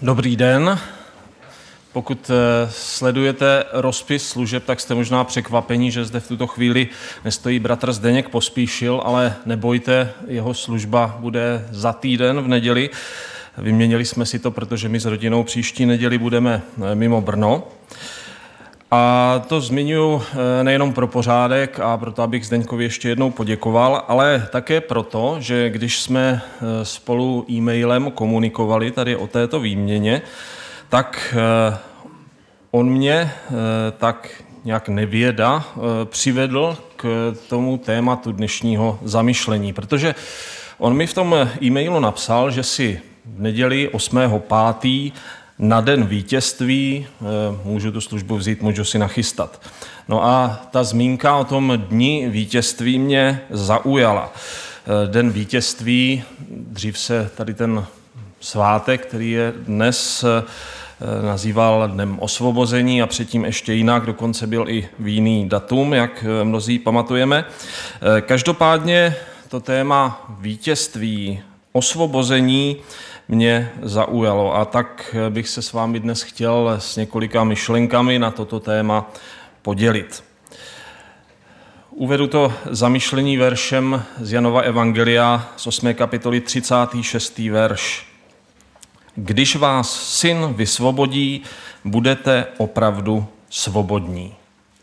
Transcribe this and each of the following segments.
Dobrý den. Pokud sledujete rozpis služeb, tak jste možná překvapení, že zde v tuto chvíli nestojí bratr Zdeněk Pospíšil, ale nebojte, jeho služba bude za týden v neděli. Vyměnili jsme si to, protože my s rodinou příští neděli budeme mimo Brno. A to zmiňuji nejenom pro pořádek a proto, abych Zdeňkovi ještě jednou poděkoval, ale také proto, že když jsme spolu e-mailem komunikovali tady o této výměně, tak on mě tak nějak nevěda přivedl k tomu tématu dnešního zamyšlení, protože on mi v tom e-mailu napsal, že si v neděli 8.5. na den vítězství můžu tu službu vzít, můžu si nachystat. No a ta zmínka o tom dni vítězství mě zaujala. Den vítězství, dřív se tady ten svátek, který je dnes, nazýval Dnem osvobození a předtím ještě jinak, dokonce byl i v jiný datum, jak mnozí pamatujeme. Každopádně to téma vítězství, osvobození mě zaujalo a tak bych se s vámi dnes chtěl s několika myšlenkami na toto téma podělit. Uvedu to zamyšlení veršem z Janova evangelia z 8. kapitoly 36. verš. Když vás Syn vysvobodí, budete opravdu svobodní.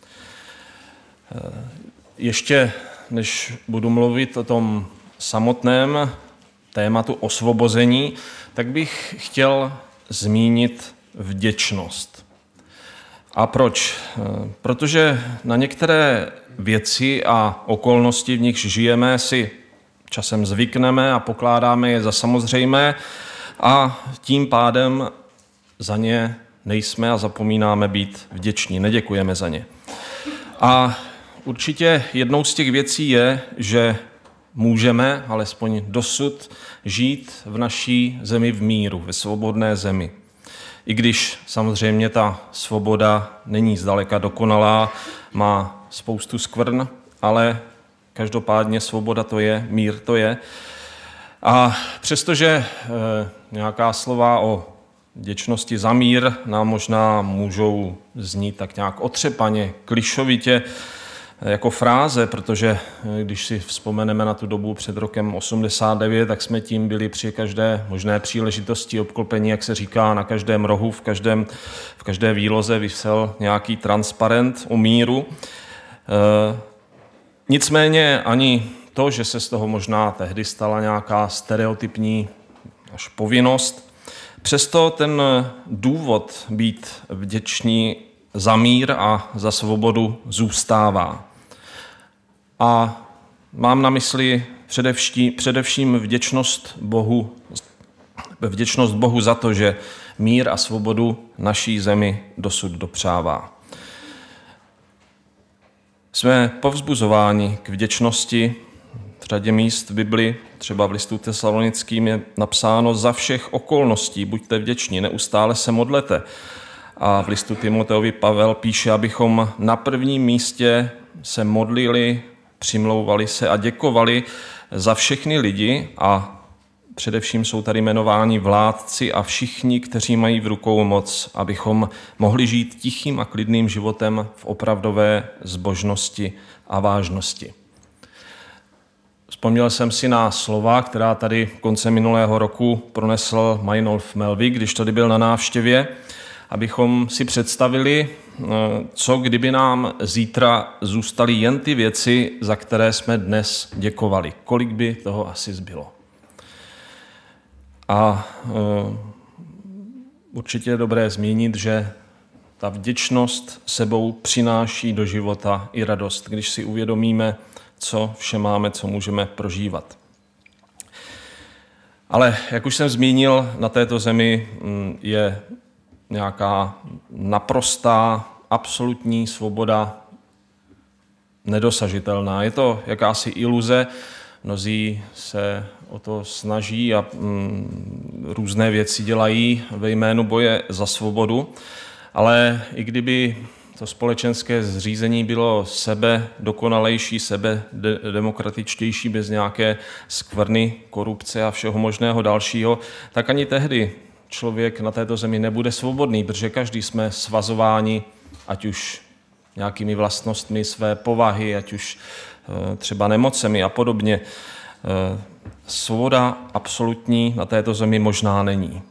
Ještě než budu mluvit o tom samotném tématu osvobození, tak bych chtěl zmínit vděčnost. A proč? Protože na některé věci a okolnosti, v nichž žijeme, si časem zvykneme a pokládáme je za samozřejmé a tím pádem za ně nejsme a zapomínáme být vděční, neděkujeme za ně. A určitě jednou z těch věcí je, že můžeme, alespoň dosud, žít v naší zemi v míru, ve svobodné zemi. I když samozřejmě ta svoboda není zdaleka dokonalá, má spoustu skvrn, ale každopádně svoboda to je, mír to je. A přestože nějaká slova o vděčnosti za mír nám možná můžou znít tak nějak otřepaně, klišovitě, jako fráze, protože když si vzpomeneme na tu dobu před rokem 89, tak jsme tím byli při každé možné příležitosti obklopení, jak se říká, na každém rohu, v každé výloze visel nějaký transparent o míru. Nicméně ani to, že se z toho možná tehdy stala nějaká stereotypní až povinnost, přesto ten důvod být vděčný za mír a za svobodu zůstává. A mám na mysli především vděčnost Bohu za to, že mír a svobodu naší zemi dosud dopřává. Jsme povzbuzováni k vděčnosti. V řadě míst v Bibli, třeba v listu Tesalonickým, je napsáno: za všech okolností buďte vděční, neustále se modlete. A v listu Timoteovi Pavel píše, abychom na prvním místě se modlili, přimlouvali se a děkovali za všechny lidi a především jsou tady jmenováni vládci a všichni, kteří mají v rukou moc, abychom mohli žít tichým a klidným životem v opravdové zbožnosti a vážnosti. Vzpomněl jsem si na slova, která tady koncem minulého roku pronesl Meinolf Melvig, když tady byl na návštěvě, abychom si představili, co kdyby nám zítra zůstaly jen ty věci, za které jsme dnes děkovali. Kolik by toho asi zbylo. A určitě je dobré zmínit, že ta vděčnost sebou přináší do života i radost, když si uvědomíme, co vše máme, co můžeme prožívat. Ale jak už jsem zmínil, na této zemi je nějaká naprostá, absolutní svoboda nedosažitelná. Je to jakási iluze, mnozí se o to snaží a různé věci dělají ve jménu boje za svobodu, ale i kdyby to společenské zřízení bylo dokonalejší, demokratičtější, bez nějaké skvrny, korupce a všeho možného dalšího, tak ani tehdy člověk na této zemi nebude svobodný, protože každý jsme svazováni, ať už nějakými vlastnostmi své povahy, ať už třeba nemocemi a podobně. Svoboda absolutní na této zemi možná není.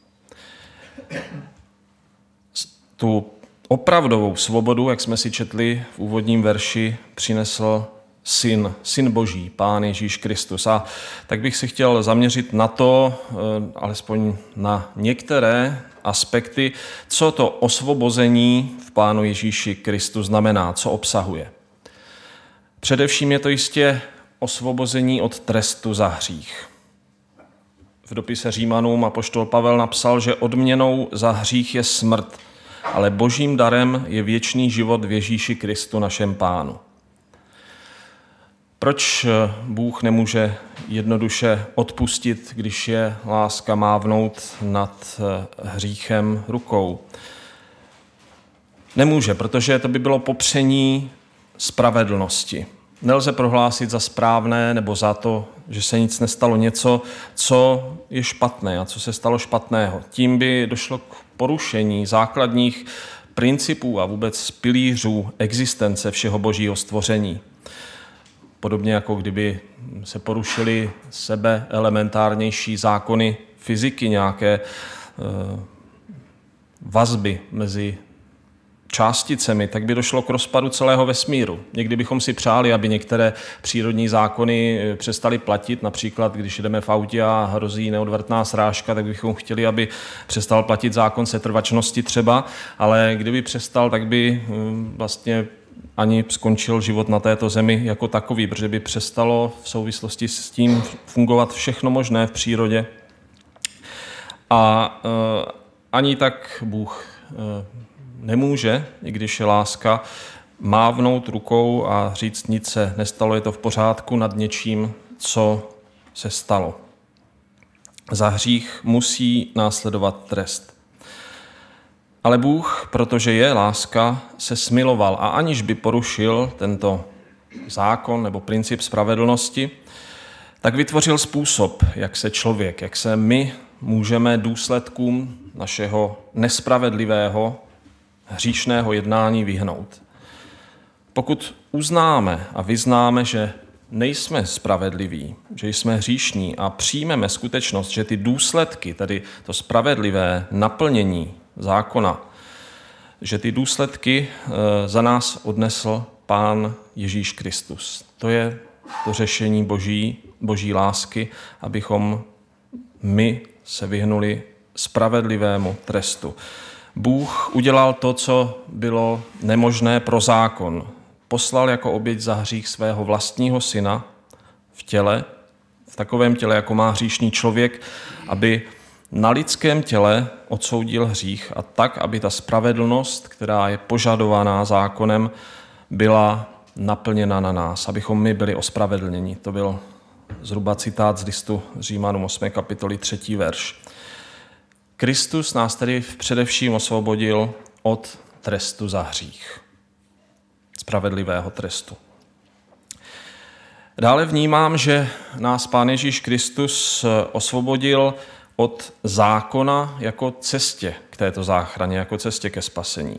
Tu opravdovou svobodu, jak jsme si četli v úvodním verši, přinesl Syn Boží, Pán Ježíš Kristus. A tak bych se chtěl zaměřit na to, alespoň na některé aspekty, co to osvobození v Pánu Ježíši Kristu znamená, co obsahuje. Především je to jistě osvobození od trestu za hřích. V dopise Římanům apoštol Pavel napsal, že odměnou za hřích je smrt, ale božím darem je věčný život v Ježíši Kristu našem Pánu. Proč Bůh nemůže jednoduše odpustit, když je láska mávnout nad hříchem rukou? Nemůže, protože to by bylo popření spravedlnosti. Nelze prohlásit za správné nebo za to, že se nic nestalo, něco, co je špatné a co se stalo špatného. Tím by došlo k porušení základních principů a vůbec pilířů existence všeho božího stvoření. Podobně jako kdyby se porušily sebeelementárnější zákony fyziky, nějaké vazby mezi částicemi, tak by došlo k rozpadu celého vesmíru. Někdy bychom si přáli, aby některé přírodní zákony přestaly platit, například když jdeme v autě a hrozí neodvratná srážka, tak bychom chtěli, aby přestal platit zákon setrvačnosti třeba, ale kdyby přestal, tak by vlastně ani skončil život na této zemi jako takový, protože by přestalo v souvislosti s tím fungovat všechno možné v přírodě. A ani tak Bůh nemůže, i když je láska, mávnout rukou a říct, nic se nestalo, je to v pořádku nad něčím, co se stalo. Za hřích musí následovat trest. Ale Bůh, protože je láska, se smiloval a aniž by porušil tento zákon nebo princip spravedlnosti, tak vytvořil způsob, jak se my můžeme důsledkům našeho nespravedlivého hříšného jednání vyhnout. Pokud uznáme a vyznáme, že nejsme spravedliví, že jsme hříšní a přijmeme skutečnost, že ty důsledky, tedy to spravedlivé naplnění zákona, že ty důsledky za nás odnesl Pán Ježíš Kristus. To je to řešení boží lásky, abychom my se vyhnuli spravedlivému trestu. Bůh udělal to, co bylo nemožné pro zákon. Poslal jako oběť za hřích svého vlastního syna v těle, v takovém těle, jako má hříšný člověk, aby na lidském těle odsoudil hřích a tak, aby ta spravedlnost, která je požadovaná zákonem, byla naplněna na nás, abychom my byli ospravedlněni. To byl zhruba citát z listu Římanům 8. kapitoly 3. verš. Kristus nás tedy především osvobodil od trestu za hřích. Spravedlivého trestu. Dále vnímám, že nás Pán Ježíš Kristus osvobodil od zákona jako cestě k této záchraně, jako cestě ke spasení.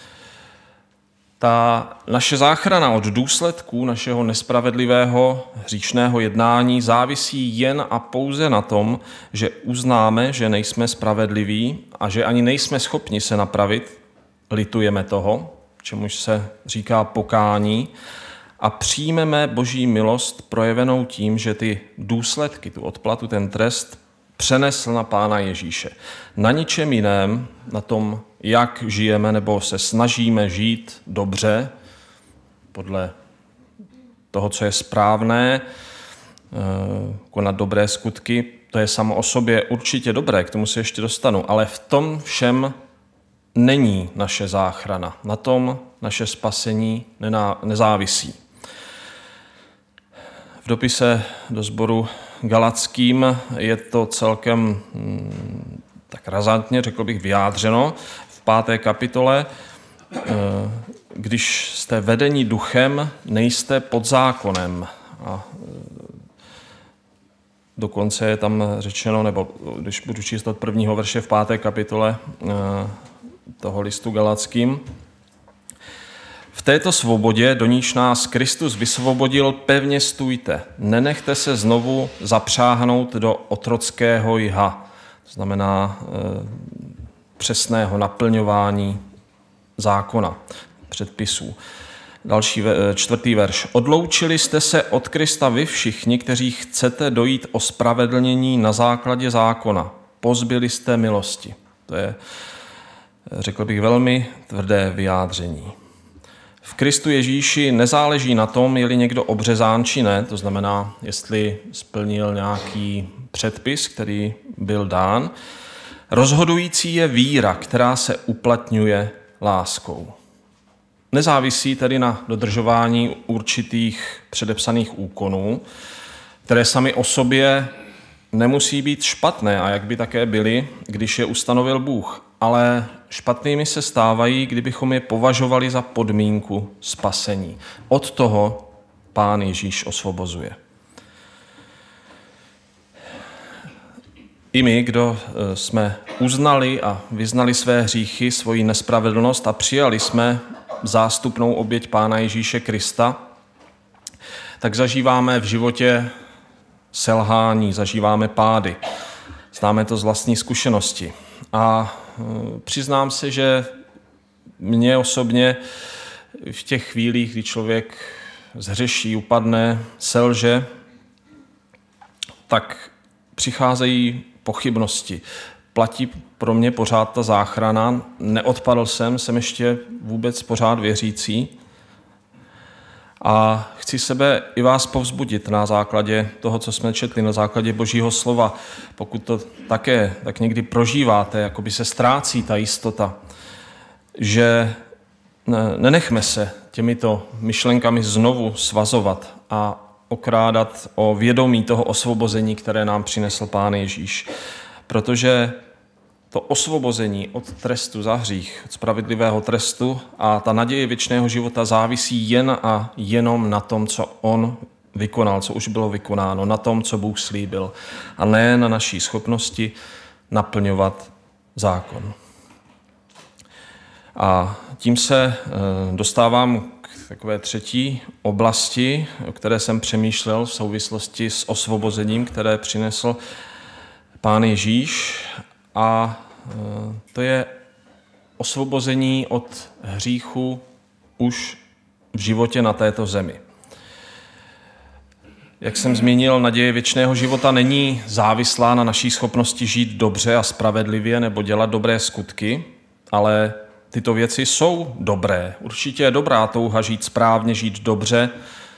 Ta naše záchrana od důsledků našeho nespravedlivého hříšného jednání závisí jen a pouze na tom, že uznáme, že nejsme spravedliví a že ani nejsme schopni se napravit, litujeme toho, čemuž se říká pokání, a přijmeme boží milost projevenou tím, že ty důsledky, tu odplatu, ten trest přenesl na Pána Ježíše. Na ničem jiném, na tom, jak žijeme nebo se snažíme žít dobře, podle toho, co je správné, konat dobré skutky, to je samo o sobě určitě dobré, k tomu se ještě dostanu, ale v tom všem není naše záchrana. Na tom naše spasení nezávisí. V dopise do sboru Galackým je to celkem tak razantně, řekl bych, vyjádřeno v 5. kapitole. Když jste vedeni duchem, nejste pod zákonem. A dokonce je tam řečeno, nebo když budu číst od 1. verše v 5. kapitole toho listu Galackým, v této svobodě, do níž nás Kristus vysvobodil, pevně stůjte. Nenechte se znovu zapřáhnout do otrockého jha. To znamená přesného naplňování zákona, předpisů. Další 4. verš. Odloučili jste se od Krista vy všichni, kteří chcete dojít ospravedlnění na základě zákona. Pozbyli jste milosti. To je, řekl bych, velmi tvrdé vyjádření. V Kristu Ježíši nezáleží na tom, je-li někdo obřezán či ne, to znamená, jestli splnil nějaký předpis, který byl dán. Rozhodující je víra, která se uplatňuje láskou. Nezávisí tedy na dodržování určitých předepsaných úkonů, které sami o sobě nemusí být špatné, a jak by také byly, když je ustanovil Bůh, ale špatnými se stávají, kdybychom je považovali za podmínku spasení. Od toho Pán Ježíš osvobozuje. I my, kdo jsme uznali a vyznali své hříchy, svoji nespravedlnost a přijali jsme zástupnou oběť Pána Ježíše Krista, tak zažíváme v životě selhání, zažíváme pády. Známe to z vlastní zkušenosti. A přiznám se, že mě osobně v těch chvílích, kdy člověk zhřeší, upadne, selže, tak přicházejí pochybnosti. Platí pro mě pořád ta záchrana, neodpadl jsem ještě vůbec pořád věřící. A chci sebe i vás povzbudit na základě toho, co jsme četli, na základě Božího slova. Pokud to také tak někdy prožíváte, jako by se ztrácí ta jistota, že nenechme se těmito myšlenkami znovu svazovat a okrádat o vědomí toho osvobození, které nám přinesl Pán Ježíš. Protože to osvobození od trestu za hřích, od spravedlivého trestu a ta naděje věčného života závisí jen a jenom na tom, co on vykonal, co už bylo vykonáno, na tom, co Bůh slíbil, a ne na naší schopnosti naplňovat zákon. A tím se dostávám k takové třetí oblasti, o které jsem přemýšlel v souvislosti s osvobozením, které přinesl Pán Ježíš, a to je osvobození od hříchu už v životě na této zemi. Jak jsem zmínil, naděje věčného života není závislá na naší schopnosti žít dobře a spravedlivě nebo dělat dobré skutky, ale tyto věci jsou dobré. Určitě je dobrá touha žít správně, žít dobře,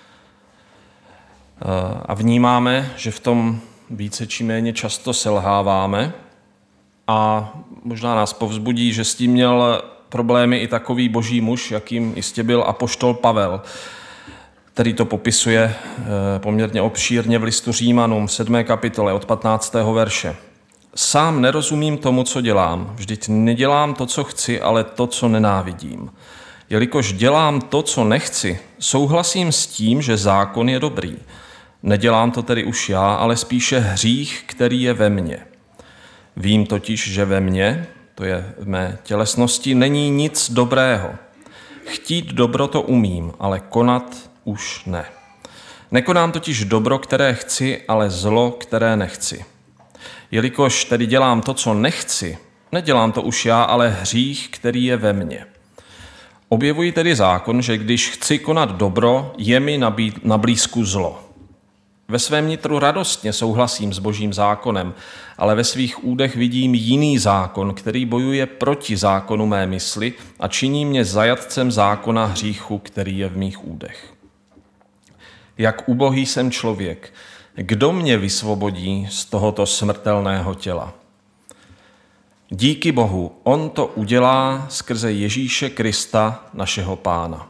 a vnímáme, že v tom více či méně často selháváme, a možná nás povzbudí, že s tím měl problémy i takový boží muž, jakým jistě byl apoštol Pavel, který to popisuje poměrně obšírně v listu Římanům v 7. kapitole od 15. verše. Sám nerozumím tomu, co dělám. Vždyť nedělám to, co chci, ale to, co nenávidím. Jelikož dělám to, co nechci, souhlasím s tím, že zákon je dobrý. Nedělám to tedy už já, ale spíše hřích, který je ve mně. Vím totiž, že ve mně, to je v mé tělesnosti, není nic dobrého. Chtít dobro to umím, ale konat už ne. Nekonám totiž dobro, které chci, ale zlo, které nechci. Jelikož tedy dělám to, co nechci, nedělám to už já, ale hřích, který je ve mně. Objevuji tedy zákon, že když chci konat dobro, je mi na blízku zlo. Ve svém nitru radostně souhlasím s Božím zákonem, ale ve svých údech vidím jiný zákon, který bojuje proti zákonu mé mysli a činí mě zajatcem zákona hříchu, který je v mých údech. Jak ubohý jsem člověk, kdo mě vysvobodí z tohoto smrtelného těla? Díky Bohu, on to udělá skrze Ježíše Krista, našeho Pána.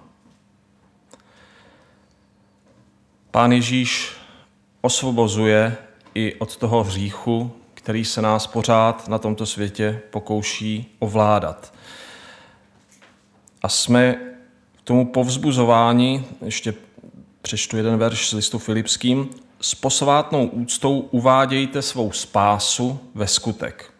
Pán Ježíš osvobozuje i od toho hříchu, který se nás pořád na tomto světě pokouší ovládat. A jsme k tomu povzbuzováni, ještě přečtu jeden verš z listu Filipským, s posvátnou úctou uvádějte svou spásu ve skutek.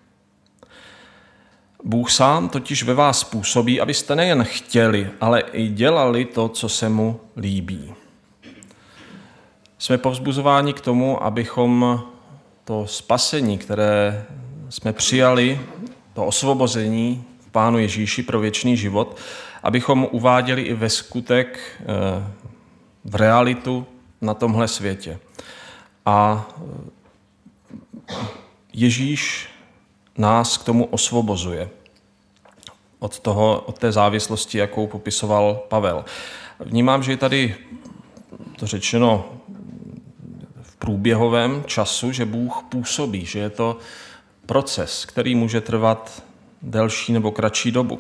Bůh sám totiž ve vás působí, abyste nejen chtěli, ale i dělali to, co se mu líbí. Jsme povzbuzováni k tomu, abychom to spasení, které jsme přijali, to osvobození v Pánu Ježíši pro věčný život, abychom uváděli i ve skutek, v realitu na tomhle světě. A Ježíš nás k tomu osvobozuje od té závislosti, jakou popisoval Pavel. Vnímám, že je tady to řečeno v průběhovém času, že Bůh působí, že je to proces, který může trvat delší nebo kratší dobu.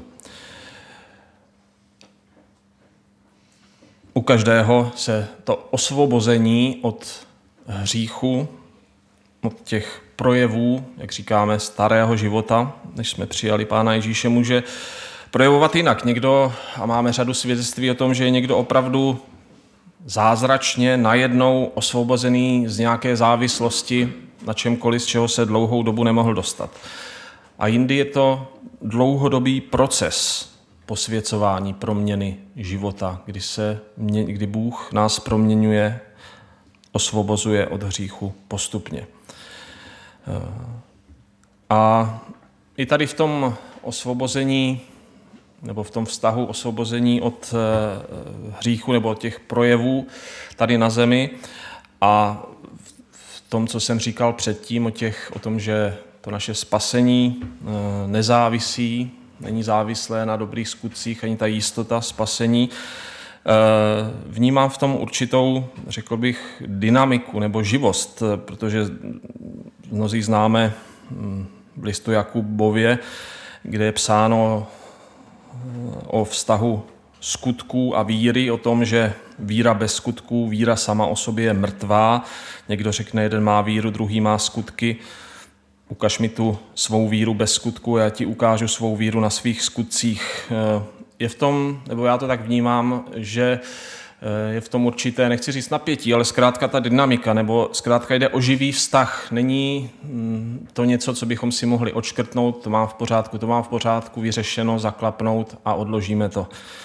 U každého se to osvobození od hříchu, od těch projevů, jak říkáme, starého života, než jsme přijali Pána Ježíše, může projevovat jinak. A máme řadu svědectví o tom, že je někdo opravdu zázračně najednou osvobozený z nějaké závislosti na čemkoliv, z čeho se dlouhou dobu nemohl dostat. A jindy je to dlouhodobý proces posvěcování, proměny života, kdy Bůh nás proměňuje, osvobozuje od hříchu postupně. A i tady v tom osvobození, nebo v tom vztahu osvobození od hříchu nebo od těch projevů tady na zemi a v tom, co jsem říkal předtím, o tom, že to naše spasení nezávisí, není závislé na dobrých skutcích, ani ta jistota spasení, vnímám v tom určitou, řekl bych, dynamiku nebo živost, protože mnozí známe v listu Jakubově, kde je psáno o vztahu skutků a víry, o tom, že víra bez skutků, víra sama o sobě je mrtvá. Někdo řekne, jeden má víru, druhý má skutky. Ukaž mi tu svou víru bez skutku, já ti ukážu svou víru na svých skutcích. Je v tom, nebo já to tak vnímám, že je v tom určité, nechci říct napětí, ale zkrátka ta dynamika, nebo zkrátka jde o živý vztah. Není to něco, co bychom si mohli odškrtnout, to mám v pořádku, vyřešeno, zaklapnout a odložíme to.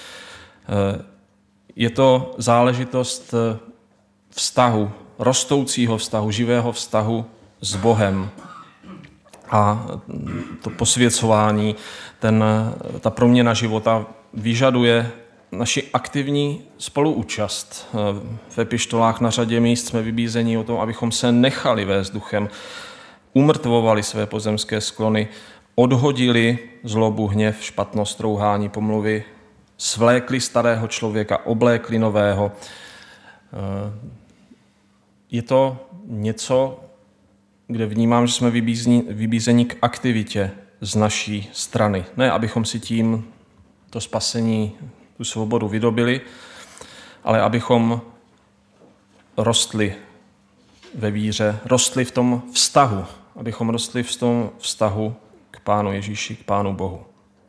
Je to záležitost vztahu, rostoucího vztahu, živého vztahu s Bohem. A to posvěcování, ta proměna života vyžaduje naši aktivní spoluúčast. V epištolách na řadě míst jsme vybízeni o tom, abychom se nechali vést duchem, umrtvovali své pozemské sklony, odhodili zlobu, hněv, špatnost, rouhání, pomluvy, svlékli starého člověka, oblékli nového. Je to něco, kde vnímám, že jsme vybízeni k aktivitě z naší strany. Ne, abychom si tím to spasení, tu svobodu vydobili, ale abychom rostli ve víře, rostli v tom vztahu, abychom rostli v tom vztahu k Pánu Ježíši, k Pánu Bohu.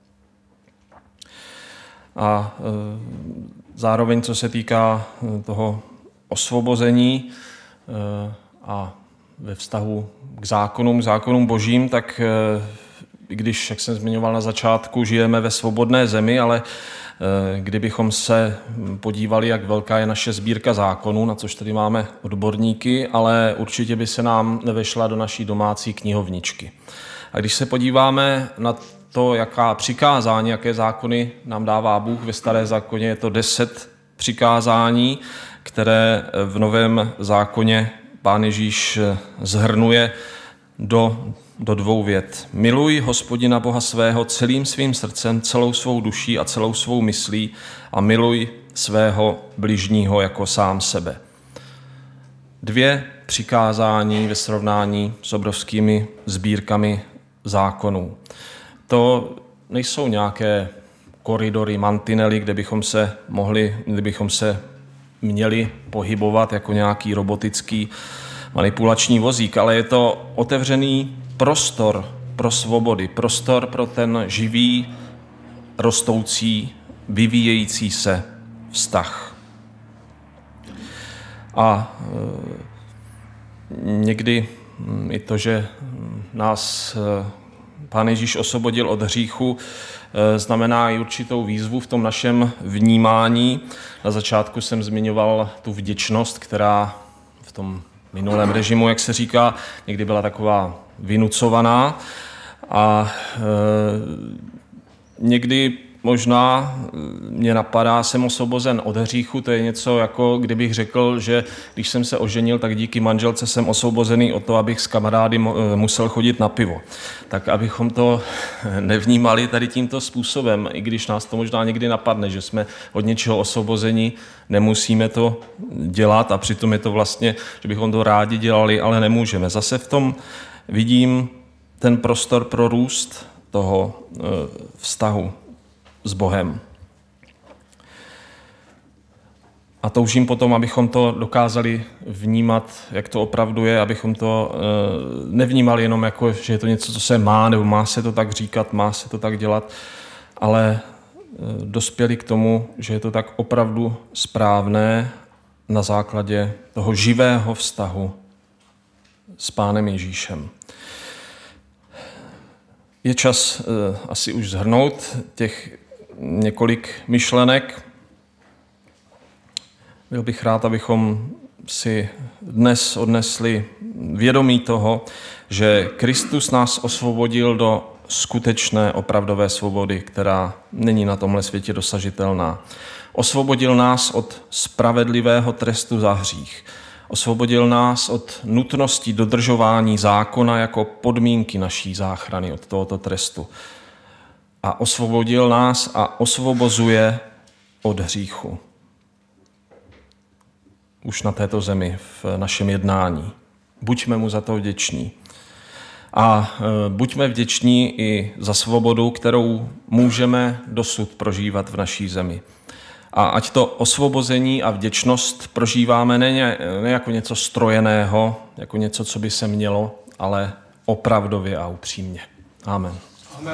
A zároveň, co se týká toho osvobození a ve vztahu k zákonům božím, tak i když, jak jsem zmiňoval na začátku, žijeme ve svobodné zemi, ale kdybychom se podívali, jak velká je naše sbírka zákonů, na což tady máme odborníky, ale určitě by se nám nevešla do naší domácí knihovničky. A když se podíváme na to, jaká přikázání, jaké zákony nám dává Bůh ve Staré zákoně, je to 10 přikázání, které v Novém zákoně Pán Ježíš zhrnuje do 2 vět. Miluj Hospodina Boha svého celým svým srdcem, celou svou duší a celou svou myslí a miluj svého bližního jako sám sebe. 2 přikázání ve srovnání s obrovskými sbírkami zákonů. To nejsou nějaké koridory, mantinely, kde bychom se měli pohybovat jako nějaký robotický manipulační vozík, ale je to otevřený prostor pro svobody, prostor pro ten živý, rostoucí, vyvíjející se vztah. A někdy i to, že nás Pán Ježíš osvobodil od hříchu, znamená i určitou výzvu v tom našem vnímání. Na začátku jsem zmiňoval tu vděčnost, která v tom minulém režimu, jak se říká, někdy byla taková vynucovaná a někdy možná mě napadá, jsem osvobozen od hříchu, to je něco jako kdybych řekl, že když jsem se oženil, tak díky manželce jsem osvobozený od toho, abych s kamarády musel chodit na pivo. Tak abychom to nevnímali tady tímto způsobem, i když nás to možná někdy napadne, že jsme od něčeho osvobozeni, nemusíme to dělat a přitom je to vlastně, že bychom to rádi dělali, ale nemůžeme. Zase v tom vidím ten prostor pro růst toho vztahu s Bohem. A toužím potom, abychom to dokázali vnímat, jak to opravdu je, abychom to nevnímali jenom jako, že je to něco, co se má, nebo má se to tak říkat, má se to tak dělat, ale dospěli k tomu, že je to tak opravdu správné na základě toho živého vztahu s Pánem Ježíšem. Je čas asi už shrnout těch několik myšlenek. Byl bych rád, abychom si dnes odnesli vědomí toho, že Kristus nás osvobodil do skutečné opravdové svobody, která není na tomhle světě dosažitelná. Osvobodil nás od spravedlivého trestu za hřích. Osvobodil nás od nutnosti dodržování zákona jako podmínky naší záchrany od tohoto trestu. A osvobodil nás a osvobozuje od hříchu. Už na této zemi, v našem jednání. Buďme mu za to vděční. A buďme vděční i za svobodu, kterou můžeme dosud prožívat v naší zemi. A ať to osvobození a vděčnost prožíváme ne jako něco strojeného, jako něco, co by se mělo, ale opravdově a upřímně. Amen.